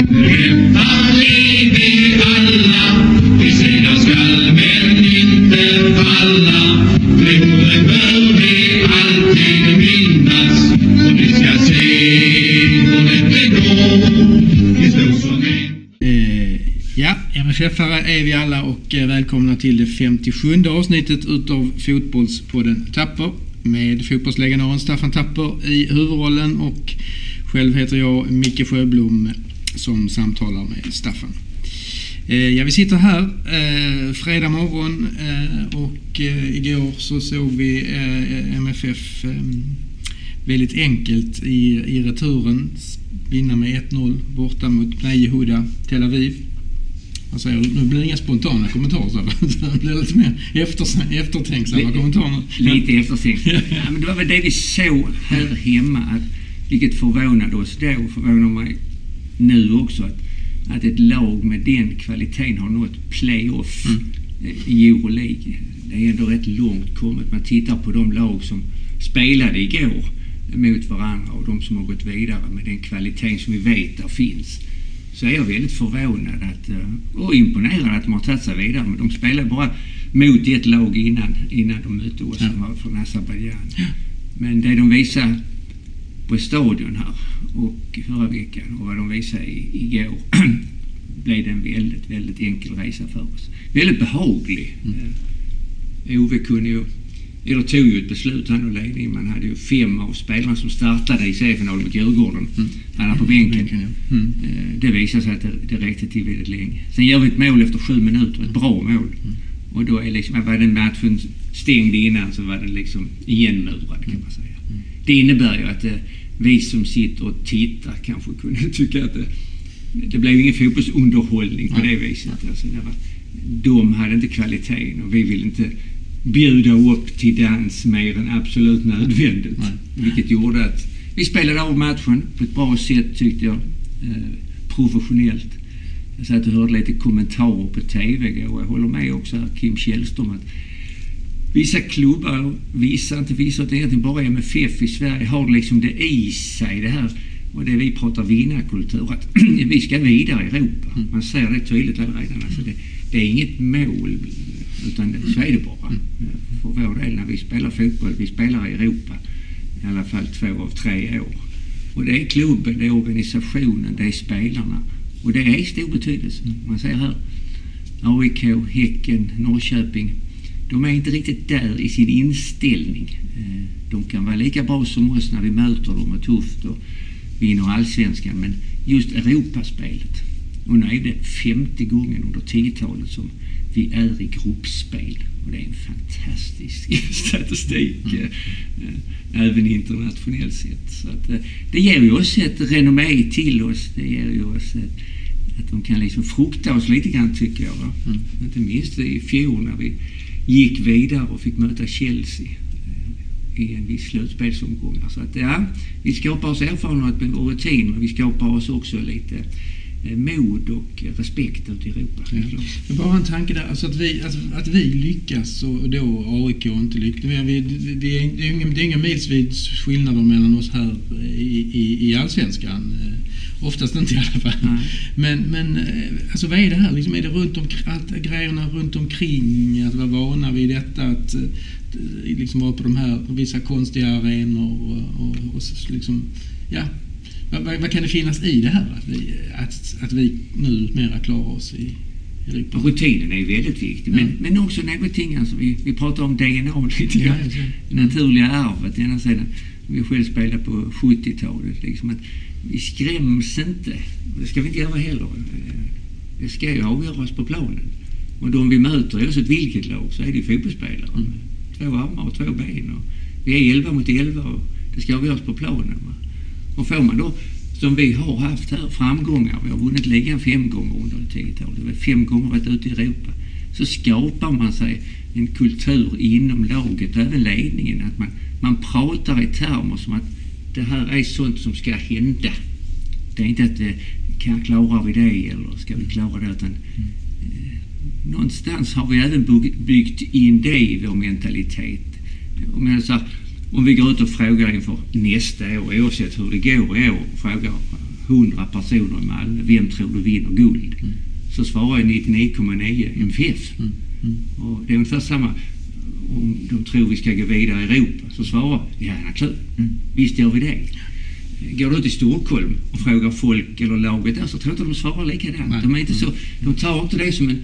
Rätta är vi alla, vi sedan skall men inte falla. Orden bör vi alltid minnas, och vi ska se hur det går. Vi står som Ja, MFF-are är vi alla och välkomna till det 57:e avsnittet utav Fotbollspodden Tapper med fotbollslegendaren Staffan Tapper i huvudrollen, och själv heter jag Micke Sjöblom som samtalar med Staffan. Ja, vi sitter här fredag morgon och igår så såg vi MFF väldigt enkelt i returen vinna med 1-0 borta mot Yehuda Tel Aviv. Alltså, nu blir det inga spontana kommentarer, så det blir lite mer eftertänksamma kommentarer. Lite eftertänksamma. Ja, men det var väl det vi såg här hemma, att, vilket förvånade oss då och förvånar mig nu också, att ett lag med den kvaliteten har nått playoff i Euroleague. Det är ändå rätt långt kommet. Man tittar på de lag som spelade igår mot varandra och de som har gått vidare med den kvaliteten som vi vet där finns. Så är jag väldigt förvånad och imponerad att de har tagit sig vidare. Men de spelade bara mot ett lag innan de mötte oss som var från Azerbaijan. Ja. Men det de visade på stadion här och förra veckan och vad de visade igår blev det en väldigt, väldigt enkel resa för oss. Väldigt behaglig. Ove kunde ju, eller tog ju ett beslut han och ledning. Man hade ju 5 av spelarna som startade i seriefinalen mot Djurgården. Han är på bänken. Det visade sig att det räckte till väldigt länge. Sen gör vi ett mål efter 7 minuter, ett bra mål. Och då är liksom, var den matchen stängd innan, så var den liksom igenmurad, kan man säga. Det innebär ju att vi som sitter och tittar kanske kunde tycka att det blev ingen fotbollsunderhållning på det viset. Alltså, de hade inte kvaliteten och vi vill inte bjuda upp till dans mer än absolut nödvändigt. Vilket gjorde att vi spelade av matchen på ett bra sätt, tyckte jag, professionellt. Jag satt och hörde lite kommentarer på tv och jag håller med också här, Kim Källström, att vissa klubbar, vissa det är egentligen bara MFF i Sverige, har liksom det i sig, det här, och det vi pratar vinnarkultur, att vi ska vidare i Europa. Man ser det tydligt redan. Alltså det är inget mål, utan så är det bara. För vår del, när vi spelar fotboll, vi spelar i Europa i alla fall 2 av 3 år. Och det är klubben, det är organisationen, det är spelarna. Och det är stor betydelse. Man säger här, AIK, Häcken, Norrköping, de är inte riktigt där i sin inställning. De kan vara lika bra som oss när vi möter dem och tufft och vinner allsvenskan, men just Europaspelet. Och nu är det 50 gången under 10-talet som vi är i gruppspel. Och det är en fantastisk statistik, även internationellt sett. Så att, det ger ju oss ett renommé till oss. Det ger ju oss att de kan liksom frukta oss lite grann, tycker jag. Inte minst i fjol när vi gick vidare och fick möta Chelsea i en viss slutspelsomgång. Så att vi skapar oss erfarenhet med vår rutin, men vi skapar oss också lite mod och respekt ut i Europa. Ja. Bara en tanke där, alltså att vi lyckas och då AIK inte lyckas. Det är ingen milsvids skillnader mellan oss här i allsvenskan. Oftast inte i alla fall. Men alltså, vad är det här? Liksom, är det att grejerna runt omkring, att vara vana vid detta, att liksom vara på de här vissa konstiga arenor och liksom, ja. Vad kan det finnas i det här? Att vi nu mera klarar oss i Europa? Rutinen är väldigt viktig. Men också någonting, alltså vi pratar om DNA lite grann. Naturliga arvet. Ena sidan, vi själv spelade på 70-talet. Liksom, att vi skräms inte. Det ska vi inte göra heller. Det ska ju avgöras på planen. Och de vi möter är också ett vilket lag, så är det fotbollsspelare. 2 armar och 2 ben. Och vi är 11 mot 11 och det ska avgöras på planen. Och får man då, som vi har haft här, framgångar, vi har vunnit ligan 5 gånger under 10-talet, vi har 5 gånger varit ute i Europa, så skapar man sig en kultur inom laget, även ledningen, att man pratar i termer som att det här är sånt som ska hända. Det är inte att klarar vi det eller ska vi klara det, utan någonstans har vi även byggt in det i vår mentalitet. Om vi går ut och frågar inför nästa år, oavsett hur det går i år, frågar 100 personer i Malmö, vem tror du vinner guld? Så svarar jag 99,9 MFF. Och det är ungefär samma om de tror vi ska gå vidare i Europa. Så svarar kul. Visst gör vi det. Går du ut i Stockholm och frågar folk eller laget där, så tror jag inte de svarar likadant. De är inte så, de tar inte det som en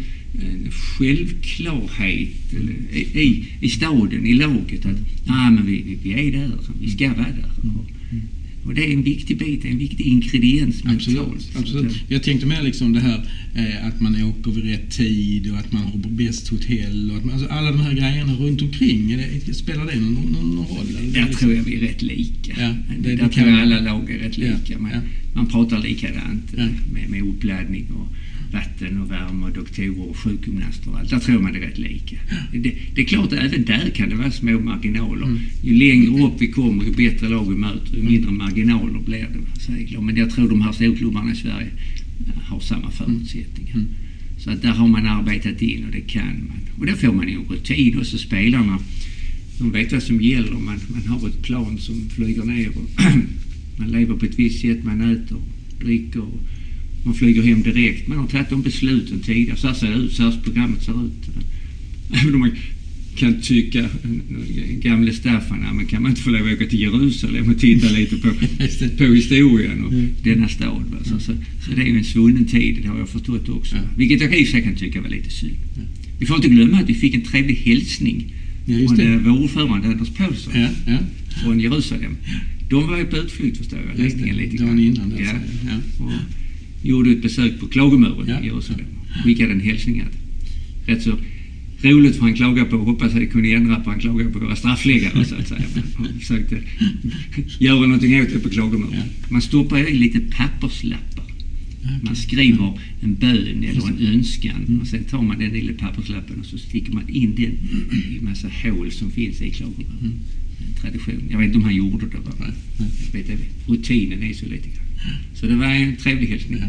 självklarhet i staden, i laget att men vi är där, vi ska vara där. Och det är en viktig bit, en viktig ingrediens. Absolut. Jag tänkte mer liksom det här att man åker vid rätt tid och att man har bäst hotell och att alltså alla de här grejerna runt omkring, spelar det någon roll? Där liksom... tror jag vi är rätt lika. Ja, där tror jag alla lag är rätt lika. Man pratar likadant med uppladdning och vatten och värme och doktorer och sjukgymnaster och allt. Där tror man det är rätt lika. Det är klart att även där kan det vara små marginaler. Ju längre upp vi kommer, ju bättre lag vi möter, ju mindre marginaler blir det. Men jag tror de här storklubbarna i Sverige har samma förutsättningar. Så att där har man arbetat in och det kan man. Och där får man ju rutin och så spelarna, de vet vad som gäller. Man har ett plan som flyger ner och man lever på ett visst sätt, man äter, dricker och man flyger hem direkt. Man har tagit de besluten tidigare. Så här ser det ut, så här programmet ser ut. Även om man kan tycka gamle Staffan, men kan man inte få lov att åka till Jerusalem och titta lite på historien och denna stad. Så det är ju en svunnen tid, det har jag förstått också. Vilket jag i sig kan tycka var lite synd. Vi får inte glömma att vi fick en trevlig hälsning från vår ordförande Anders Paulsson från Jerusalem. De var ju på utflykt, förstår jag, ledningen lite grann. Innan och gjorde ett besök på Klagomuren i Jerusalem. Skickade en hälsning. Rätt så roligt för han klagar på, hoppas att det kunde ändra på, han klagar på våra straffläggare så att säga. Han försökte göra någonting åt det på Klagomuren. Man stoppar i lite papperslappar. Man skriver en bön eller en önskan och sen tar man den lilla papperslappen och så sticker man in den i massa hål som finns i Klagomuren. Tradition. Jag vet inte om han gjorde det bara. Jag vet, rutinen är så lite grann. Så det var en trevlig hälsning.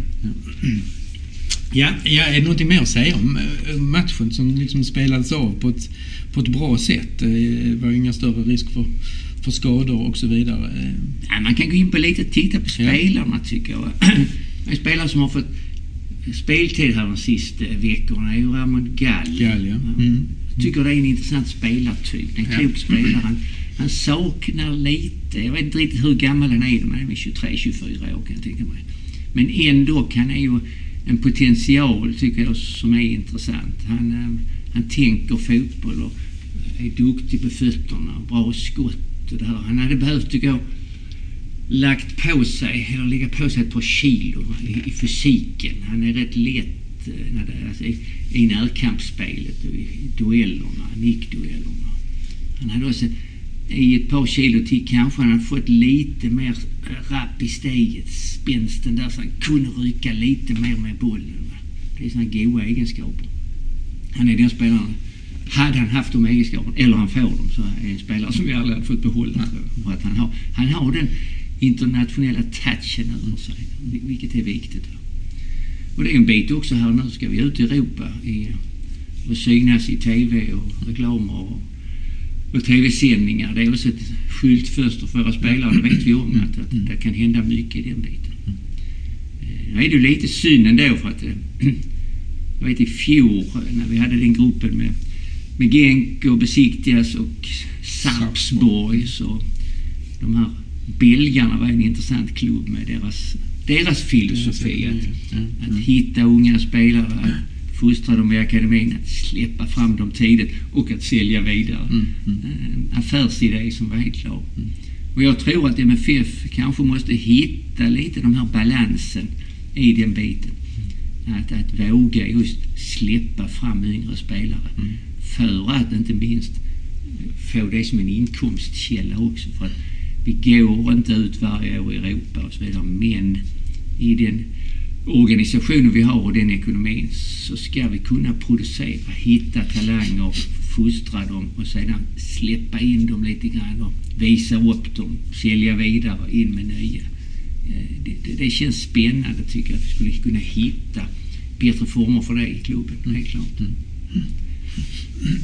Ja, är det någonting mer att säga om matchen som liksom spelades av på ett bra sätt? Det var inga större risk för skador och så vidare. Ja, man kan gå in på lite och titta på spelarna tycker jag. En spelare som har fått speltid här de sista veckorna är ju Ramon Gall. Tycker det är en intressant spelartyp. En klok spelare. Han saknar lite, jag vet inte riktigt hur gammal han är, men 23-24 år kan jag tänka mig. Men ändå kan han ju en potential tycker jag som är intressant. Han tänker fotboll och är duktig på fötterna och bra skott och det här. Han hade behövt tycker jag lagt på sig eller lägga på sig ett par kilo i fysiken. Han är rätt lätt i närkampsspelet och i duellerna, nickduellerna. Han hade också i ett par kilo till kanske han hade fått lite mer rapp i steget, spänsten där så han kunde rycka lite mer med bollen. Det är sådana goda egenskaper. Han är den spelaren. Hade han haft de egenskaperna, eller han får dem, så är en spelare som vi aldrig hade fått behålla. För att han har den internationella touchen över sig, vilket är viktigt. Och det är en bit också här nu, ska vi ut i Europa och synas i tv och reklamer och tv-sändningar. Det är också ett skyltfönster för våra spelare, det vet vi om att det kan hända mycket i den biten. Nu är det lite synd ändå för att jag vet i fjol när vi hade den gruppen med Genk och Besiktigas och Sarpsborg, så de här belgarna var en intressant klubb med deras filosofi att hitta unga spelare, att fostra dem i akademin, att släppa fram dem tidigt och att sälja vidare. En affärsidé som var helt klar. Och jag tror att MFF kanske måste hitta lite de här balansen i den biten. Att våga just släppa fram yngre spelare för att inte minst få det som en inkomstkälla också, för att vi går inte ut varje år i Europa och så vidare, men i den organisationen vi har och den ekonomin så ska vi kunna producera, hitta talanger, fostra dem och sedan släppa in dem lite grann och visa upp dem, sälja vidare, in med nya. Det känns spännande tycker jag, att vi skulle kunna hitta bättre former för det i klubben, helt klart.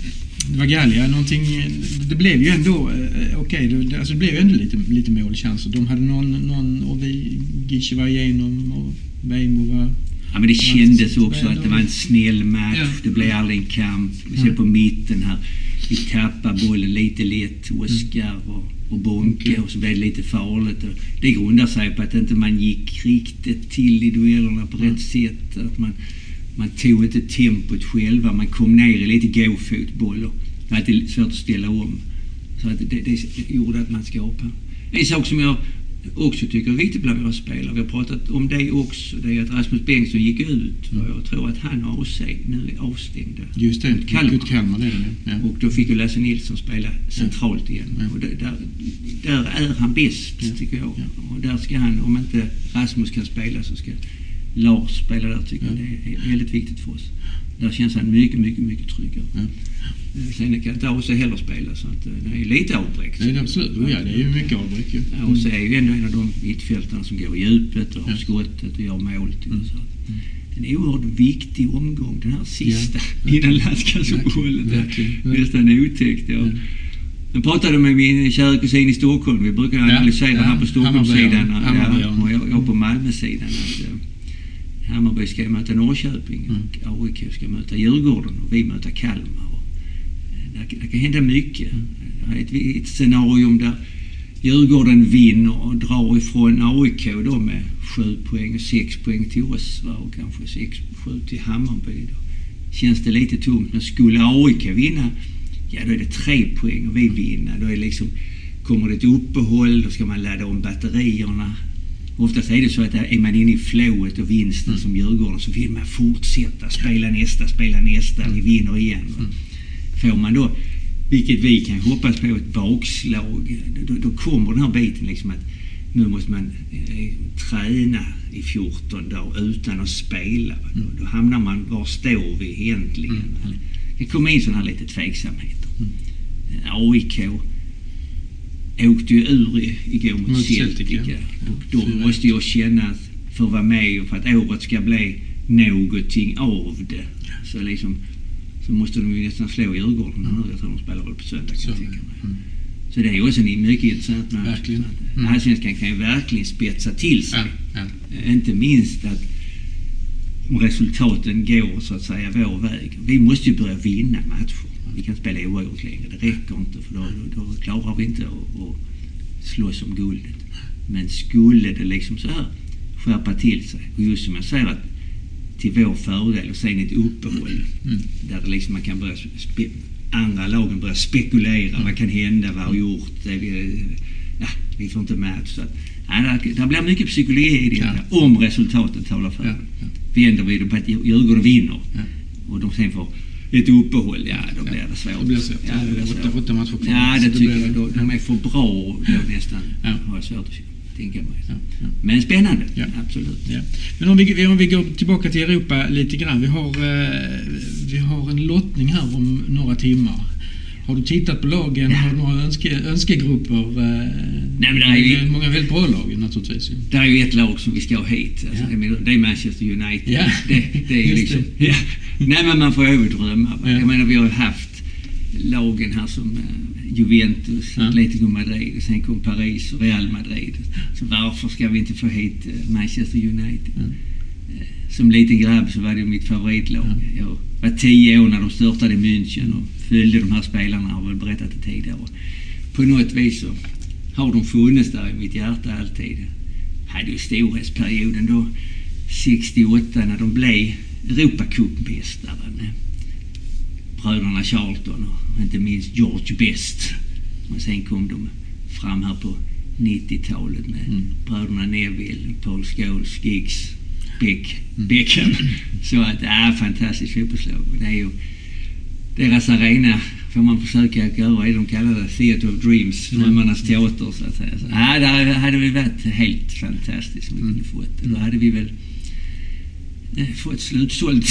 det var Gallia, någonting, det blev ju ändå alltså det blev ju ändå lite målchanser. De hade någon och vi Gische var igenom och Beimo var... Ja, men det kändes också att det var en snäll match. Ja. Det blev aldrig en kamp. Vi ser på mitten här. Vi tappar bollen lite lätt. Oskar och Bonke. Och så blev det lite farligt. Och det grundar sig på att inte man gick riktigt till i duellerna på rätt sätt. Att man tog inte tempot själva. Man kom ner i lite gåfotboll. Och det var alltid svårt att ställa om. Så att det gjorde att man skapade. En sak som jag också tycker är viktigt bland våra spelare. Vi har pratat om det också. Det är att Rasmus Bengtsson gick ut. Och jag tror att han och AC nu är avstängda. Just det, Kalmar det. Ja. Och då fick ju Lasse Nilsson spela centralt igen. Ja. Och där är han bäst, tycker jag. Ja. Och där ska han, om inte Rasmus kan spela, så ska Lars spela där, tycker jag. Det är väldigt viktigt för oss. Där känns han mycket, mycket, mycket tryggare. Ja. Sen kan inte AC heller spela, så att det är lite avbräck. Det är absolut, ja, det är ju mycket avbräck. Ja, och så är ju ändå en av de mittfältarna som går i djupet och har skottet och gör mål. Så det är en oerhört viktig omgång, den här sista, innan landskapsuppehållet. Nästan otäckt. Ja. Jag pratade med min kära kusin i Stockholm. Vi brukar analysera här på Stockholmssidan och jag på Malmösidan. Hammarby ska möta Norrköping och AIK ska möta Djurgården och vi möter Kalmar. Det kan hända mycket. Ett scenario där Djurgården vinner och drar ifrån AIK då med 7 poäng och 6 poäng till oss, och kanske 6-7 till Hammarby. Då känns det lite tungt. Men skulle AIK vinna, ja, då är det 3 poäng och vi vinner. Då är liksom, kommer det ett uppehåll, då ska man ladda om batterierna. Oftast är det så att är man inne i flowet och vinsten som Djurgården, så vill man fortsätta spela nästa, vi vinner igen. Får man då, vilket vi kan hoppas på, ett bakslag, då kommer den här biten liksom att nu måste man träna i 14 dagar utan att spela. Då hamnar man, var står vi egentligen? Det kommer in sådana här lite tveksamheter. AIK åkte ju ur igår mot Celtic. Och då måste jag känna att för att vara med och för att året ska bli någonting av det, så liksom, så måste de ju nästan slå Djurgården. Jag tror de spelar väl på söndag, kan jag tänka mig. Så det är ju också en mycket intressant match. Allsvenskan kan ju verkligen spetsa till sig. Inte minst att om resultaten går så att säga vår väg. Vi måste ju börja vinna matcher. Vi kan spela oavgjort längre. Det räcker inte, för då klarar vi inte att slåss om guldet. Men skulle det liksom så här skärpa till sig, och just som jag säger, att till vår fördel, och sen ett uppehåll där det liksom man kan börja andra lagen börja spekulera, vad kan hända, vad har gjort, vi får inte match. Så att, det blir mycket psykologi i det om resultatet talar för. Vi ändrar vid på att Djurgården vinner och de sen får ett uppehåll, då blir det svårt. Det blir svårt. Åtta matcher kvar. Ja, det tycker jag. De är för bra då nästan. Har jag svårt att tänka mig. Men spännande, absolut. Ja. Men om vi går tillbaka till Europa lite grann. Vi har en lottning här om några timmar. Har du tittat på lagen? Har du några önskegrupper? Nej, men det är ju många väldigt bra lag naturligtvis. Det är ju ett lag som vi ska ha hit. Alltså, det är Manchester United. Det är liksom, nej, men man får ju drömma. Jag menar, vi har haft lagen här som Juventus, Atletico Madrid, sen kom Paris och Real Madrid. Så varför ska vi inte få hit Manchester United? Som liten grabb så var det mitt favoritlag. Jag var 10 år när de störtade i München och följde de här spelarna, har väl berättat det tidigare. På något vis så har de funnits där i mitt hjärta alltid. Hade ju storhetsperioden då 68 när de blev Europacup-mästare med bröderna Charlton och inte minst George Best. Och sen kom de fram här på 90-talet med bröderna Neville, Paul Scholes, Giggs, Beckham. Så att det är fantastiskt fotbollslag. Det är ju deras arena, får man försöka göra, de kallar det Theatre of Dreams, drömmarnas teater så att säga. Så, där hade vi varit helt fantastiskt som vi kunde fått. Då hade vi väl fått slutsålt.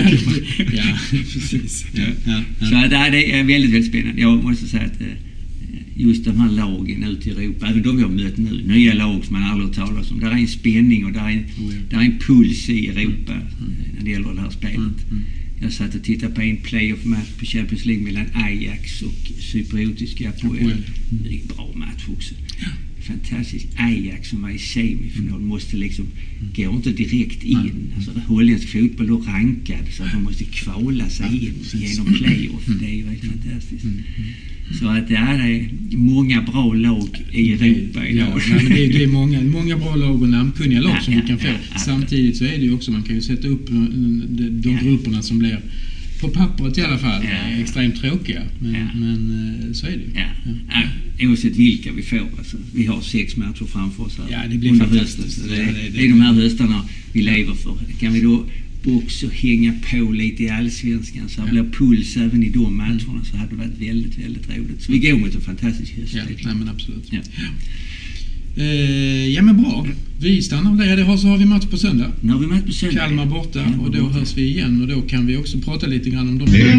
Precis. Så att, det är väldigt, väldigt spännande. Jag måste säga att just de här lagen ut i Europa, även de vi har mött nu, nya lag som man aldrig talar om, där är en spänning och där är en puls i Europa när det gäller det här spelet. Jag satt och tittade på en playoff-match på Champions League mellan Ajax och cypriotiska Apoel. Det är en bra match också. Fantastiskt. Ajax som var i semifinal måste liksom gå inte direkt in. Alltså holländsk fotboll då rankad så att de måste kvala sig in genom playoff. Det är ju helt fantastiskt. Så att det är många bra lag i Europa idag. Ja, men det är många bra lag och namnkunniga lag som vi kan få. Samtidigt så är det ju också, man kan ju sätta upp de grupperna som blir på pappret i alla fall extremt tråkiga. Men så är det ju. Oavsett vilka vi får. Alltså, vi har 6 matcher framför oss här. Ja, det blir fantastiskt. Det är de här höstarna vi lever för. Kan vi då också hänga på lite i allsvenskan så blir puls även i de matcherna, så hade det varit väldigt, väldigt roligt. Så vi går mot en fantastisk höst. Ja, men absolut. Ja, men bra. Vi stannar där. Så har vi match på söndag. Nu har vi match på söndag. Kalmar borta och då hörs vi igen och då kan vi också prata lite grann om dem. Vi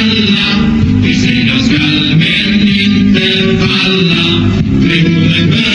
sedan skall men inte falla.